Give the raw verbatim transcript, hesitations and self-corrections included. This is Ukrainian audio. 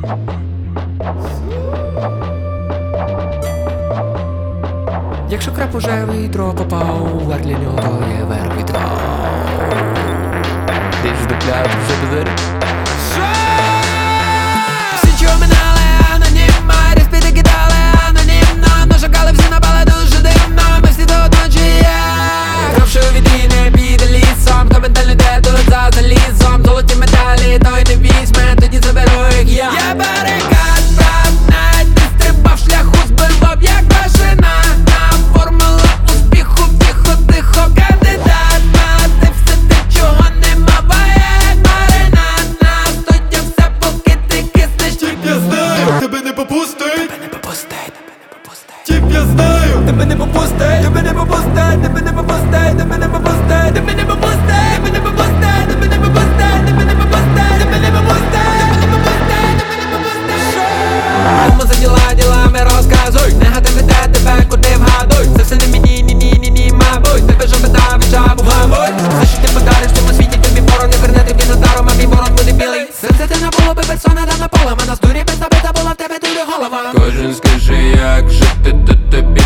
Якщо крап уже в відро попав, вар для нього то є верх відро. Ти ж дупля, ти вже до двері. Всі чого минали анонімно, респіти кидали анонімно, но шукали всі напали дуже дивно, ми всі до одночі є. Кровши у вітріни піде лісом, хто ментально йде тут за залізом, золоті медалі той не візьме, тоді заберу їх я. Я барикад прав, навіть не стрибав шляху, збивав як машина. Формула успіху, тихо, тихо, кандидат на ти все те, чого нема, як маринад. На студя все, поки ти киснеш. Тіп я знаю, тебе не попустить. Тебе не попустить, тебе не попустить. Тіп я знаю, Тебе не попустить, тебе не попустить, тебе не попустить, тебе не попустить, тебе не попустить, тебе не попустить, тебе не попустить, тебе не попустить, тебе не попустить, тебе не попустить, тебе не попустить. Кому за діла, ділами розказуй, негатив іде тебе, куди вгадуй. Це все не мені, ні, ні, ні, ні, мабуть. Тебе ж беда від жабу, гамуй. Все, що ти подариш в цьому світі, тобі ворон не верне, тобі на даром, а мій ворон буде білий. Серце ти не було би персона, да на поле, мене з дурі без набита була в тебе дуже голова. Кожен скажи, як жити, то тобі